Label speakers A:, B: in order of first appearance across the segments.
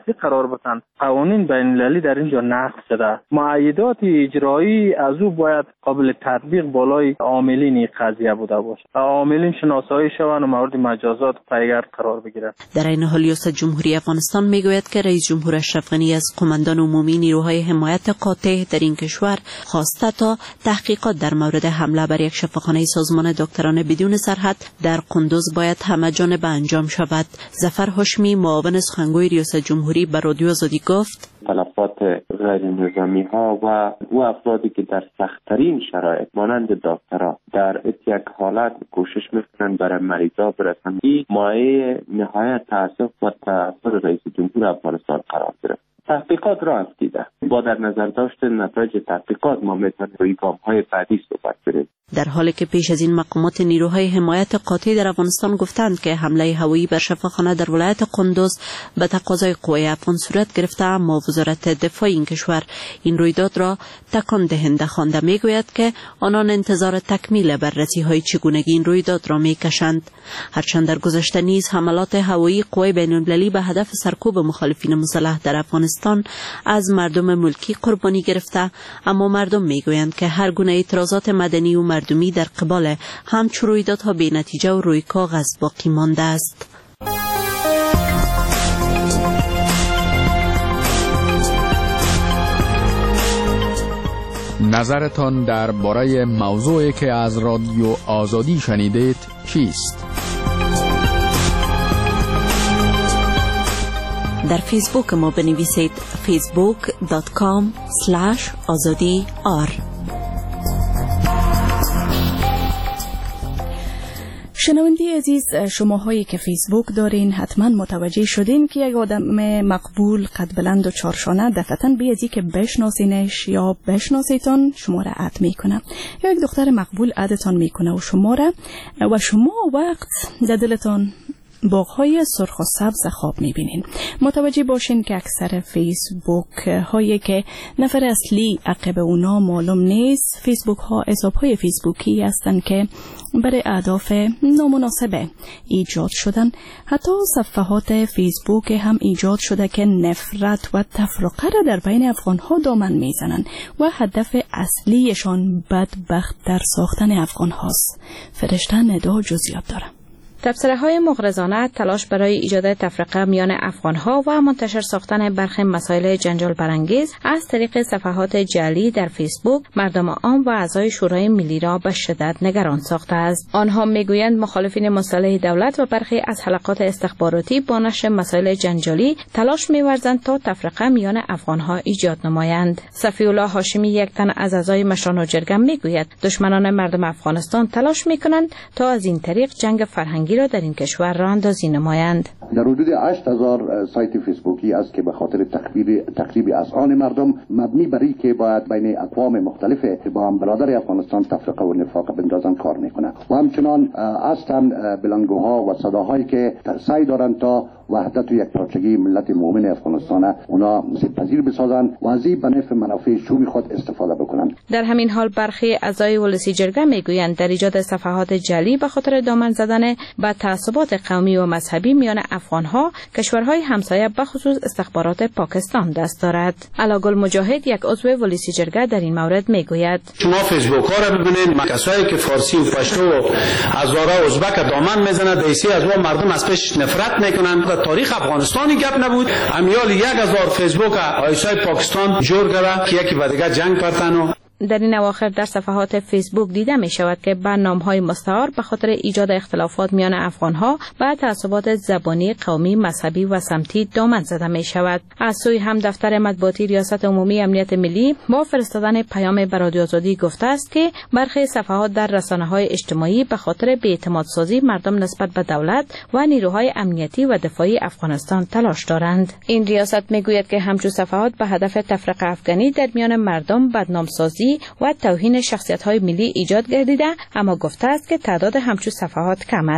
A: تطبیق قرار بدن. قوانین بین‌المللی در اینجا نقض شده. معیدات اجرایی از او باید قابل تطبیق بالای عاملین این قضیه بوده باشه. عاملین شناسایی شوند و مورد مجازات پایگرد قرار بگیرند.
B: در این حال ریاست جمهوری افغانستان میگوید که رئیس جمهور اشرف غنی از قماندان عمومی نیروهای حمایت قاطع در این کشور خواسته تا تحقیقات در مورد حمله بر یک شفاخانه سازمان دکتران بدون سرحد در قندوز باید همه‌جانبه انجام شود. ظفر هاشمی معاون سخنگوی ریاست جمهوری به رادیو آزادی گفت
C: تلفات غیر نظامی ها و او افرادی که در سخت‌ترین شرایط مانند دکترها در یک حالت کوشش میکنند برای مریضا برسند، این مایه نهایت تأسف و تأثیر رئیس جمهور افغانستان قرار گرفت. تحقیقات را افتیده. با در نظر داشت نتایج تحقیقات ما میتونیم روی گام‌های بعدی صحبت کنیم.
B: در حالی که پیش از این مقامات نیروهای حمایت قاطع در افغانستان گفتند که حمله هوایی بر شفاخانه در ولایت قندوز به تقاضای قوای افغان صورت گرفته، اما وزارت دفاع این کشور این رویداد را تکان دهنده خوانده. میگوید که آنان انتظار تکمیل بررسی‌های چگونگی این رویداد را میکشند. هرچند در گذشته نیز حملات هوایی قوای بین‌المللی به هدف سرکوب مخالفین مسلح در افغانستان از مردم ملکی قربانی گرفته، اما مردم میگویند که هر گونه اعتراضات مدنی و مردمی در قبال همچو رویدادها بی نتیجه و روی کاغذ باقی مانده است.
D: نظرتان درباره موضوعی که از رادیو آزادی شنیدید چیست؟
B: در فیسبوک ما بنویسید facebook.com/azadi.ar.
E: شنونده عزیز، شماهایی که فیسبوک دارین حتما متوجه شدین که یک آدم مقبول قد بلند و چارشانه دفعتاً بی ازی که بشناسینش یا بشناسیتان شما را اد میکنه، یا یک دختر مقبول ادتان میکنه و شما وقت در دلتان باغ‌های سرخ و سبز خواب می‌بینین. متوجه باشین که اکثر فیسبوک هایی که نفر اصلی عقب اونا معلوم نیست، فیسبوک ها حساب‌های فیسبوکی هستند که برای اهداف نامناسب ایجاد شدن. حتی صفحات فیسبوک هم ایجاد شده که نفرت و تفرقه را در بین افغان‌ها دامن میزنن و هدف اصلیشان بدبخت در ساختن افغان هاست. فرشته ندا جزئیات داره.
F: تبصره‌های مغرضانه، تلاش برای ایجاد تفرقه میان افغان‌ها و منتشر ساختن برخی مسائل جنجال برانگیز از طریق صفحات جعلی در فیسبوک مردم عام و اعضای شورای ملی را به شدت نگران ساخته است. آنها میگویند مخالفین مسلح دولت و برخی از حلقات استخباراتی با نشر مسائل جنجالی تلاش می‌ورزند تا تفرقه میان افغان‌ها ایجاد نمایند. صفی الله هاشمی، یک تن از اعضای مشران جرگه، میگوید دشمنان مردم افغانستان تلاش می‌کنند تا از این طریق جنگ فرهنگی را در این کشور راه اندازی نمایند.
G: در حدود 8000 سایت فیسبوکی است که به خاطر تخریب اذهان مردم مبنی بر این که باید بین اقوام مختلف با هم برادر افغانستان تفرقه و نفاق بندازن کار میکنه و همچنان هستند بلندگوها و صداهایی که سعی دارند تا وحدت و یکپارچگی ملت مؤمن افغانستان اونا پذیر بسازن و از این به نفع منافع شومی خود استفاده بکنن.
F: در همین حال برخی اعضای ولسی جرگه میگویند در ایجاد صفحات جعلی به خاطر دامن زدن به تعصبات قومی و مذهبی میان افغان‌ها کشورهای همسایه به خصوص استخبارات پاکستان دست دارد. علاگل مجاهد، یک عضو ولسی جرگه، در این مورد میگوید
H: شما فیسبوک ها را ببینید، کسایی که فارسی و پشتو و هزاره ازبک دامن میزنند، دیسی از ما مردم از پیش نفرت میکنند. تاریخ افغانستانی گپ نبود، امیال 1000 فیسبوک آیسای پاکستان جور کرده که یکی به دیگه جنگ پرتن.
F: در این اواخر در صفحات فیسبوک دیده می شود که برنامه‌های مستعار به خاطر ایجاد اختلافات میان افغان‌ها و تعصبات زبانی، قومی، مذهبی و سمتی دامن زده می شود. از سوی هم دفتر مطبوعاتی ریاست عمومی امنیت ملی با فرستادن پیام به رادیو آزادی گفته است که برخی صفحات در رسانه‌های اجتماعی به خاطر بی‌اعتمادسازی مردم نسبت به دولت و نیروهای امنیتی و دفاعی افغانستان تلاش دارند. این ریاست میگوید که همچون صفحات به هدف تفرقه افغانی در میان مردم، بدنامسازی و توهین شخصیت‌های ملی ایجاد گردیده، اما گفته است که تعداد همچون صفحات کم است.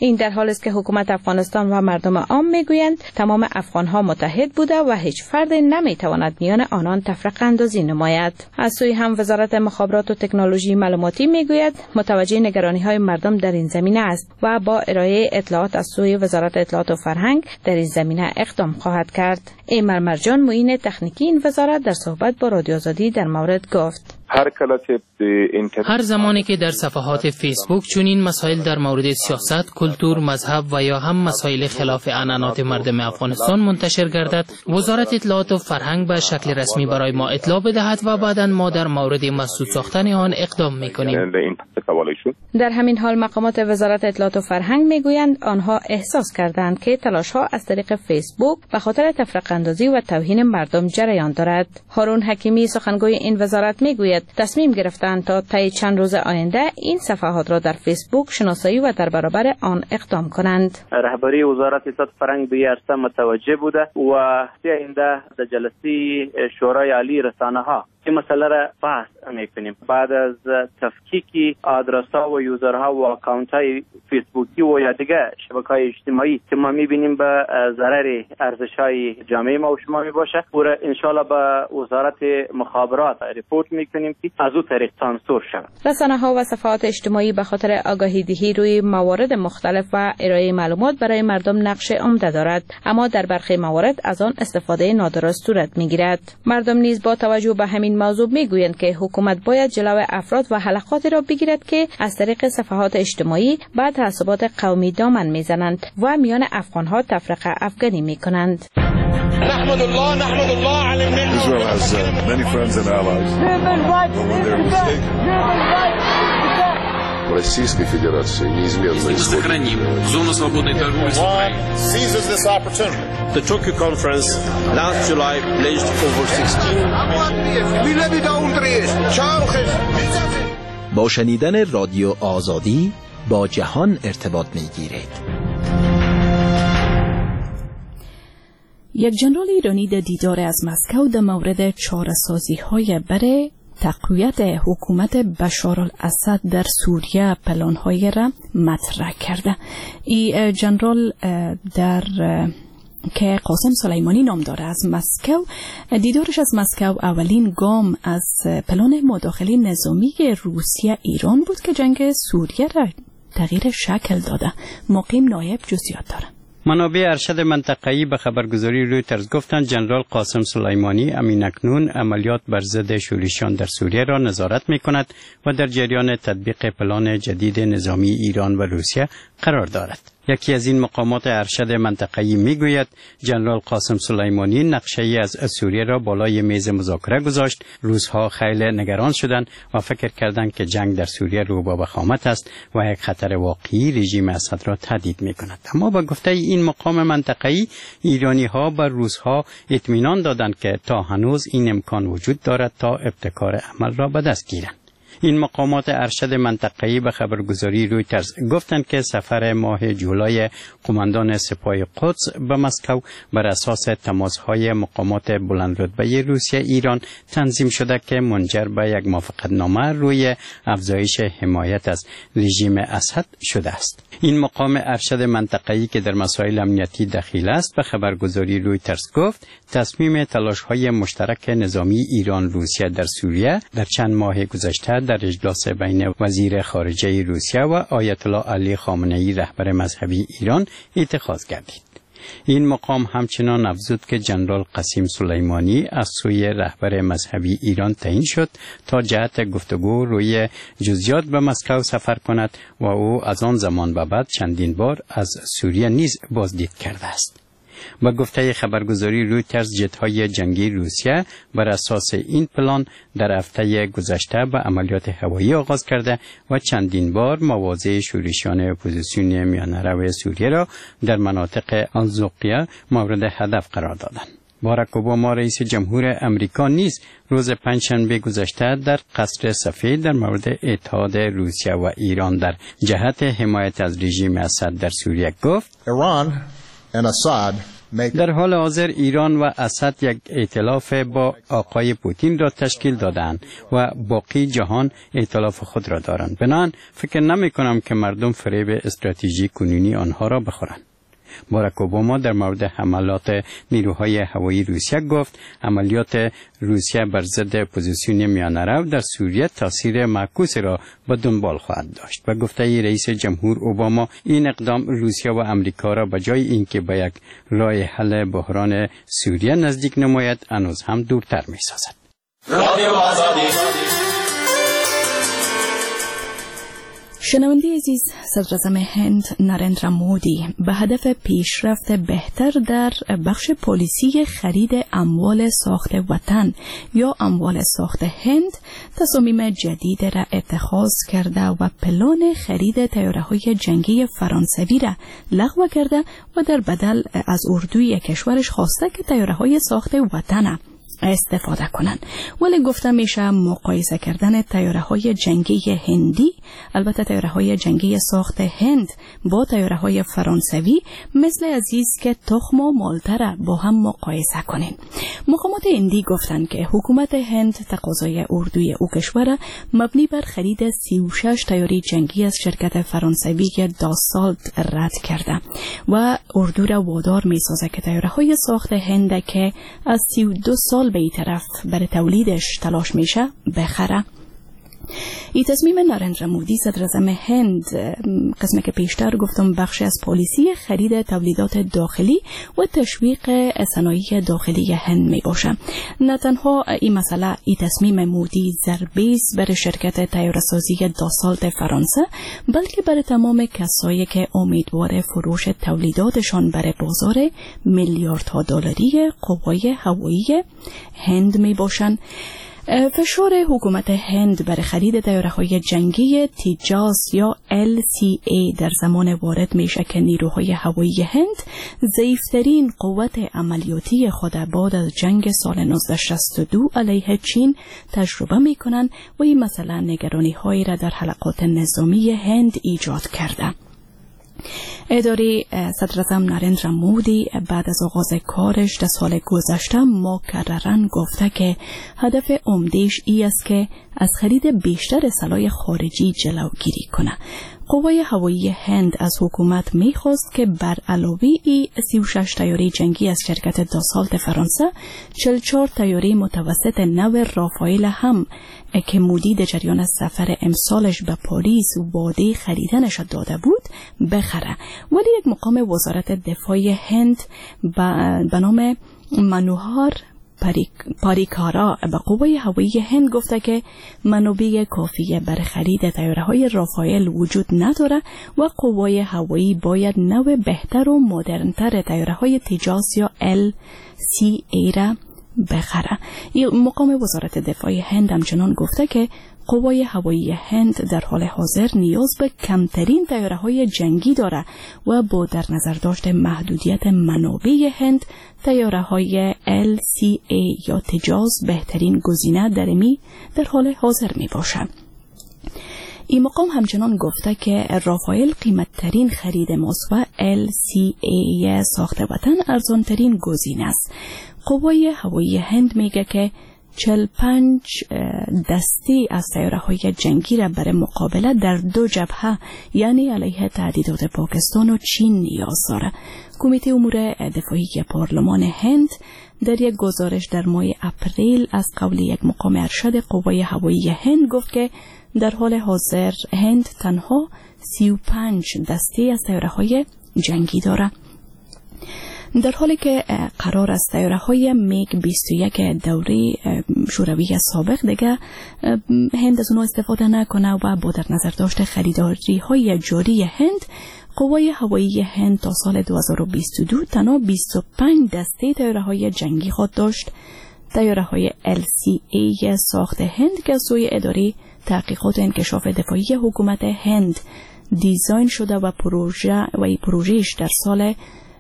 F: این در حالی است که حکومت افغانستان و مردم عام میگویند تمام افغانها متحد بوده و هیچ فرد نمیتواند میان آنان تفرقه اندازی نماید. از سوی هم وزارت مخابرات و تکنولوژی معلوماتی میگوید متوجه نگرانی‌های مردم در این زمینه است و با ارائه اطلاعات از سوی وزارت اطلاعات و فرهنگ در این زمینه اقدام خواهد کرد. ایمر مرجان معین تکنیکی این وزارت در صحبت با رادیو آزادی در مورد گفت:
I: هر زمانی که در صفحات فیسبوک چنین مسائل در مورد سیاست، کلتور، مذهب و یا هم مسائل خلاف عنعنات مردم افغانستان منتشر گردد، وزارت اطلاعات و فرهنگ به شکل رسمی برای ما اطلاع بدهد و بعداً ما در مورد مسدود ساختن آن اقدام می‌کنیم.
F: در همین حال مقامات وزارت اطلاعات و فرهنگ میگویند آنها احساس کردند که تلاش‌ها از طریق فیسبوک به خاطر تفرقه اندازی و توهین مردم جریان دارد. هارون حکیمی سخنگوی این وزارت میگوید تصمیم گرفتند تا طی چند روز آینده این صفحات را در فیسبوک شناسایی و در برابر آن اقدام کنند.
J: رهبری وزارت اطلاعات و فرهنگ به عرصه متوجه بوده و آینده در جلسه شورای عالی رسانه‌ها این مسئله را بحث میکنیم. بعد از تفکیک آدرس‌ها و یوزرها و اکانت‌های فیسبوکی و یا دیگه شبکه‌های اجتماعی که ما می‌بینیم به ضرر ارزش‌های جامعه ما و شما میباشه، و ان شاءالله به وزارت مخابرات ریپورت میکنیم که از اون طریق سانسور شود.
F: رسانه‌ها و صفحات اجتماعی به خاطر آگاهی دهی روی موارد مختلف و ارائه معلومات برای مردم نقش عمده دارد، اما در برخی موارد از آن استفاده نادرست صورت میگیرد. مردم نیز با توجه به همین موضوع میگویند که حکومت باید جلوی افراد و حلقاتی را بگیرد که از طریق صفحات اجتماعی به تعصبات قومی دامن میزنند و میان افغانها تفرقه افغانی میکنند.
K: نحمد الله علی الملت. Israel has many friends and allies.
L: Российской Федерации неизменно
M: сохраним зону свободной торговли с Украиной.
K: Seizes this opportunity.
N: The Tokyo conference last July pledged over 16
O: با شنیدن رادیو آزادی با جهان ارتباط می‌گیرید.
E: یک جنرال ایرانی در دیدار از مسکو در مورد چاره‌سازی‌های برای تقویت حکومت بشار الاسد در سوریه پلان‌های را مطرح کرده. این جنرال در که قاسم سلیمانی نام داره از مسکو، دیدارش از مسکو اولین گام از پلان مداخله نظامی روسیه ایران بود که جنگ سوریه را تغییر شکل داده. مقیم نایب جزئیات داره.
P: منابع ارشد منطقه‌ای به خبرگزاری رویترز گفتند جنرال قاسم سلیمانی اکنون عملیات بر ضد شورشیان در سوریه را نظارت می‌کند و در جریان تطبیق پلان جدید نظامی ایران و روسیه قرار دارد. یکی از این مقامات ارشد منطقه‌ای میگوید جنرال قاسم سلیمانی نقشه‌ای از سوریه را بالای میز مذاکره گذاشت. روس‌ها خیلی نگران شدند و فکر کردند که جنگ در سوریه رو به وخامت است و یک خطر واقعی رژیم اسد را تهدید می‌کند. اما با گفته این مقام منطقه‌ای ایرانی‌ها بر روس‌ها اطمینان دادند که تا هنوز این امکان وجود دارد تا ابتکار عمل را به دست گیرند. این مقامات ارشد منطقه‌ای به خبرگزاری رویترز گفتند که سفر ماه جولای قماندان سپاه قدس به مسکو بر اساس تماس‌های مقامات بلندرتبه روسیه ایران تنظیم شده که منجر به یک موافقتنامه روی افزایش حمایت از رژیم اسد شده است. این مقام ارشد منطقه‌ای که در مسائل امنیتی دخیل است به خبرگزاری رویترز گفت تصمیم تلاش‌های مشترک نظامی ایران روسیه در سوریه در چند ماه گذشته در اجلاس بین وزیر خارجه روسیه و آیت الله علی خامنه‌ای رهبر مذهبی ایران اتخاذ گردید. این مقام همچنان افزود که جنرال قاسم سلیمانی از سوی رهبر مذهبی ایران تعیین شد تا جهت گفتگو روی جزئیات به مسکو سفر کند و او از آن زمان به بعد چندین بار از سوریه نیز بازدید کرده است. با گفته خبرگزاری رویترز جت‌های جنگی روسیه بر اساس این پلان در هفته گذشته به عملیات هوایی آغاز کرده و چندین بار مواضع شورشیان اپوزیسیون میانه‌رو سوریه را در مناطق الزوقیه مورد هدف قرار دادند. باراک اوباما رئیس جمهور امریکا نیز روز پنجشنبه گذشته در قصر سفید در مورد اتحاد روسیه و ایران در جهت حمایت از رژیم اسد در سوریه گفت
Q: Iran and Assad
P: در حال حاضر ایران و اسد یک ائتلاف با آقای پوتین را تشکیل دادند و باقی جهان ائتلاف خود را دارند. بنابراین فکر نمی کنم که مردم فریب استراتژی کنونی آنها را بخورند. باراک اوباما در مورد حملات نیروهای هوایی روسیه گفت عملیات روسیه بر ضد اپوزیسیون میانه‌رو در سوریه تاثیر معکوسی را به دنبال خواهد داشت و گفته رئیس جمهور اوباما این اقدام روسیه و امریکا را به جای اینکه به یک راه حل بحران سوریه نزدیک نماید هنوز هم دورتر می‌سازد.
E: شنونده عزیز، صدراعظم هند نریندرا مودی به هدف پیشرفت بهتر در بخش پلیسی خرید اموال ساخت وطن یا اموال ساخت هند تصامیم جدید را اتخاذ کرده و پلان خرید طیاره‌های جنگی فرانسوی را لغو کرده و در بدل از اردوی کشورش خواسته که طیاره‌های ساخت وطن استفاده کنند. ولی گفته میشه مقایسه کردن طیاره‌های جنگی هندی، البته طیاره‌های جنگی ساخت هند با طیاره‌های فرانسوی مثل عزیز که تخم و مالته را با هم مقایسه کنین. مقامات هندی گفتند که حکومت هند تقاضای اردوی او کشور مبنی بر خرید 36 طیاره جنگی از شرکت فرانسوی داسالت رد کرده و اردو را وادار می‌سازد که طیاره‌های ساخت هند که از 32 سال به این طرف برای تولیدش تلاش میشه بخره. این تصمیم نریندرا مودی صدراعظم هند قسمه که پیشتر گفتم بخش از پالیسی خرید تولیدات داخلی و تشویق صنایع داخلی هند می باشه. نه تنها این مسئله، این تصمیم مودی ضربه است برای شرکت طیاره‌سازی داسالت فرانسه، بلکه برای تمام کسایی که امیدوار فروش تولیداتشان برای بازار میلیاردها دلاری قوای هوایی هند می باشند. فشار حکومت هند برای خرید طیاره‌های جنگی تیجاس یا LCA در زمان وارد میشه که نیروهای هوایی هند ضعیف‌ترین قوت عملیاتی خود بعد از جنگ سال 1962 علیه چین تجربه میکنن و این مسئله نگرانی‌هایی را در حلقات نظامی هند ایجاد کرده. اداره صدراعظم نریندرا مودی بعد از آغاز کارش در سال گذشته مکرراً گفته که هدف عمده‌اش این است که از خرید بیشتر سلاح خارجی جلوگیری کنه. قوای هوایی هند از حکومت میخواست که بر علاوه 36 طیاره جنگی از شرکت داسالت فرانسه 44 طیاره متوسط نو رافائل هم که مودی در جریان سفر امسالش به پاریس و وعده خریدنش داده بود بخره. ولی یک مقام وزارت دفاع هند به نام منوهار پاریکارا به قوای هوایی هند گفته که منابع کافی برای خرید طیاره‌های رافائل وجود نداره و قوای هوایی باید نوع بهتر و مدرن‌تر طیاره‌های تیجاس یا LCA را بخره. این مقام وزارت دفاع هند همچنان گفته که قوای هوایی هند در حال حاضر نیاز به کمترین طیاره‌های جنگی داره و با در نظر داشت محدودیت منابع هند طیاره‌های LCA یا تیجاس بهترین گزینه در حال حاضر می باشد. این مقام همچنان گفته که رافائل قیمتترین خرید ماست و LCA ساخت وطن ارزانترین گزینه است. قوای هوایی هند میگه که 45 دسته از طیاره‌های جنگی را برای مقابله در 2 جبهه یعنی علیه تهدیدات پاکستان و چین نیاز داره. کمیته امور دفاعی پارلمان هند در یک گزارش در ماه اپریل از قول یک مقام ارشد قوای هوایی هند گفت که در حال حاضر هند تنها 35 دسته از طیاره‌های جنگی داره. در حالی که قرار است طیاره‌های میگ 21 دوره شوروی سابق دیگه هند از اونها استفاده نکنه و با در نظر داشت خریداری‌های جاری هند، قوای هوایی هند تا سال 2022 تنها 25 دسته طیاره‌های جنگی خود داشت. طیاره‌های LCA ساخت هند که از سوی اداره تحقیقات و انکشاف دفاعی حکومت هند دیزاین شده و پروژهش در سال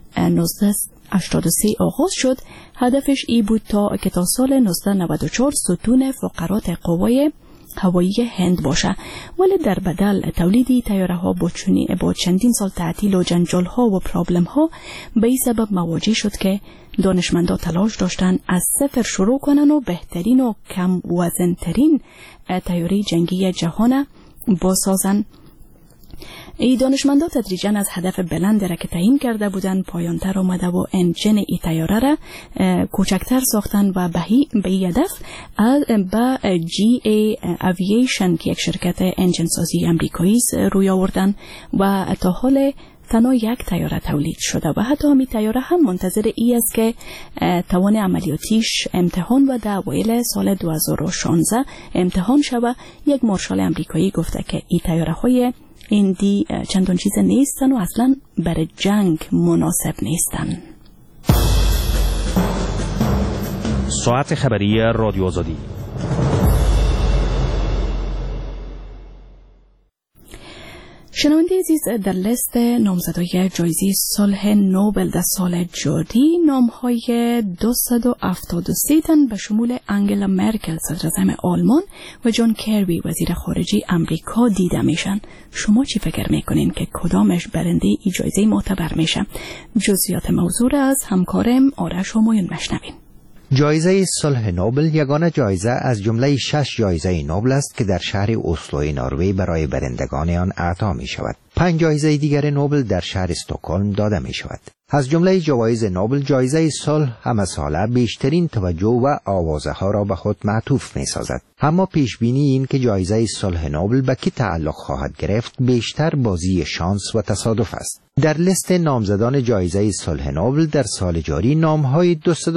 E: 1983 آغاز شد، هدفش ای بود که تا سال 1994 ستون فقرات قوای هوایی هند باشه، ولی در بدل تولیدی طیاره ها با چندین سال تعطیل و جنجال ها و پرابلم ها به این سبب مواجه شد که دانشمندان تلاش داشتن از صفر شروع کنن و بهترین و کم وزن‌ترین طیاره جنگی جهان بسازن. ای دانشمندان تدریجاً از هدف بلند را که تعیین کرده بودند پایانتر آمده و انجن ای طیاره را کوچکتر ساختن و به این هدف با جی ای اوییشن که یک شرکت انجن سازی امریکایی روی آوردن و تا حال تنها یک طیاره تولید شده و حتی همین طیاره هم منتظر ای است که توان عملیاتیش امتحان و در اوایل سال 2016 امتحان شود. یک مارشال امریکایی گفته که این طیاره های ایندی چندان چیز نیستن و اصلا برای جنگ مناسب نیستن.
Q: ساعت خبری رادیو آزادی.
E: شنونده عزیز، در لیست نامزدای جایزه صلح نوبل در سال جاری نامهای 273 تن به شمول انگلا مرکل صدراعظم آلمان و جان کری وزیر خارجه امریکا دیده میشن. شما چی فکر میکنین که کدامش برنده ای جایزه معتبر میشه؟ جزئیات موضوع را از همکارم آرش همایون مشنوین.
R: جایزه صلح نوبل یگانه جایزه از جمله 6 جایزه نوبل است که در شهر اسلو نروژ برای برندگان آن اعطا می شود. 5 جایزه دیگر نوبل در شهر استکهلم داده می شود. از جمله جوایز نوبل جایزه صلح همه ساله بیشترین توجه و آوازه ها را به خود معطوف می سازد. اما پیش بینی این که جایزه صلح نوبل به کی تعلق خواهد گرفت بیشتر بازی شانس و تصادف است. در لیست نامزدان جایزه صلح نوبل در سال جاری نامهای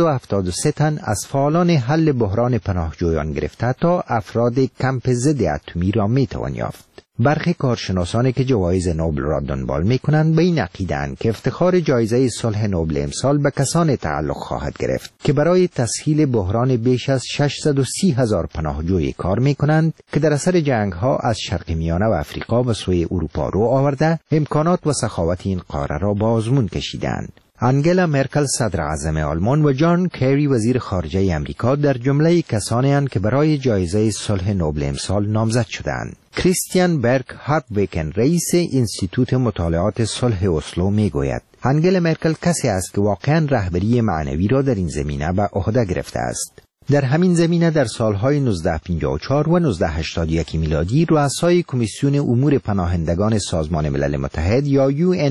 R: 273 تن از فعالان حل بحران پناهجویان گرفته تا افراد کمپ ضد اتمی را می توان یافت. برخی کارشناسانی که جوایز نوبل را دنبال می‌کنند به این عقیده‌اند که افتخار جایزه صلح نوبل امسال به کسانی تعلق خواهد گرفت که برای تسهیل بحران بیش از 630,000 پناهجوی کار می‌کنند که در اثر جنگ‌ها از شرق میانه و افریقا به سوی اروپا رو آورده امکانات و سخاوت این قاره را به آزمون کشیدند. انگلا مرکل صدراعظم آلمان و جان کری وزیر خارجه امریکا در جمله کسانی اند که برای جایزه صلح نوبل امسال نامزد شدند. کریستیان برگ هارتویکن رئیس انستیتوت مطالعات صلح اسلو میگوید انگلا مرکل کسی است که واقعا رهبری معنوی را در این زمینه به عهده گرفته است. در همین زمینه در سالهای 1954 و 1981 میلادی رؤسای کمیسیون امور پناهندگان سازمان ملل متحد یا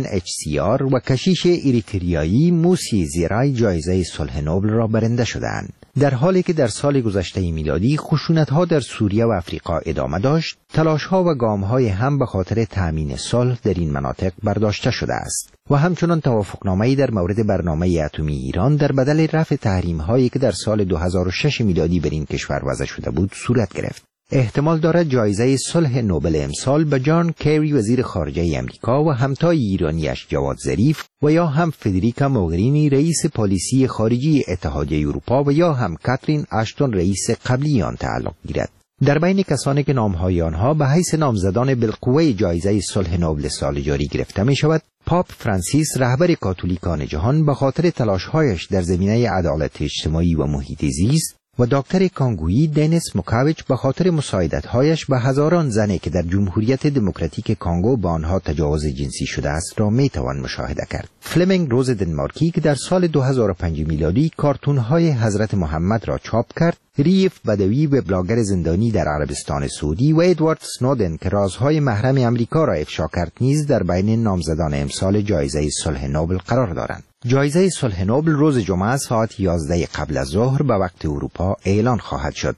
R: UNHCR و کشیش اریتریایی موسی زیرای جایزه صلح نوبل را برنده شدند. در حالی که در سال گذشته میلادی خشونت‌ها در سوریه و افریقا ادامه داشت، تلاش‌ها و گام‌های هم به خاطر تأمین صلح در این مناطق برداشته شده است و همچنان توافقنامه‌ای در مورد برنامه اتمی ایران در بدل رفع تحریم‌هایی که در سال 2006 میلادی بر این کشور وضع شده بود صورت گرفت. احتمال دارد جایزه صلح نوبل امسال به جان کری وزیر خارجه امریکا و همتای ایرانیش جواد ظریف و یا هم فدریکا موگرینی رئیس پالیسی خارجی اتحادیه اروپا و یا هم کاترین اشتون رئیس قبلی آن تعلق گیرد. در بین کسانی که نامهای آنها به حیث نامزدان بالقوه جایزه صلح نوبل سال جاری گرفته می شود، پاپ فرانسیس رهبر کاتولیکان جهان به خاطر تلاش‌هایش در زمینه عدالت اجتماعی و محیط زیست و دکتر کانگویی دنیس موکاویچ به خاطر مساعدت‌هایش به هزاران زنی که در جمهوریت دموکراتیک کانگو با آنها تجاوز جنسی شده است را میتوان مشاهده کرد. فلمینگ روز دنمارکی که در سال 2005 میلادی کارتون‌های حضرت محمد را چاپ کرد، ریف بدوی وبلاگر زندانی در عربستان سعودی و ادوارد سنودن که رازهای محرم امریکا را افشا کرد نیز در بین نامزدان امسال جایزه صلح نوبل قرار دارند. جایزه صلح نوبل روز جمعه ساعت 11 قبل از ظهر به وقت اروپا اعلان خواهد شد.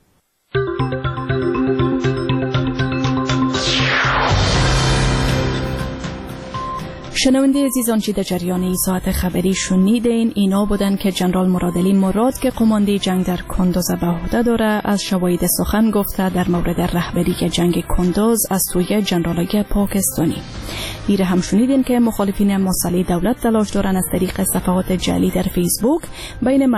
E: شنونده عزیزان چی در جریان ای ساعت خبری شنیدین اینا بودن که جنرال مرادعلی مراد که قماندی جنگ در کندوز به عهده داره از شواهد سخن گفته در مورد رهبری که جنگ کندوز از سوی جنرالای پاکستانی. ایره هم شنیدین که مخالفین مسئله دولت تلاش دارن از طریق صفحات جعلی در فیسبوک بین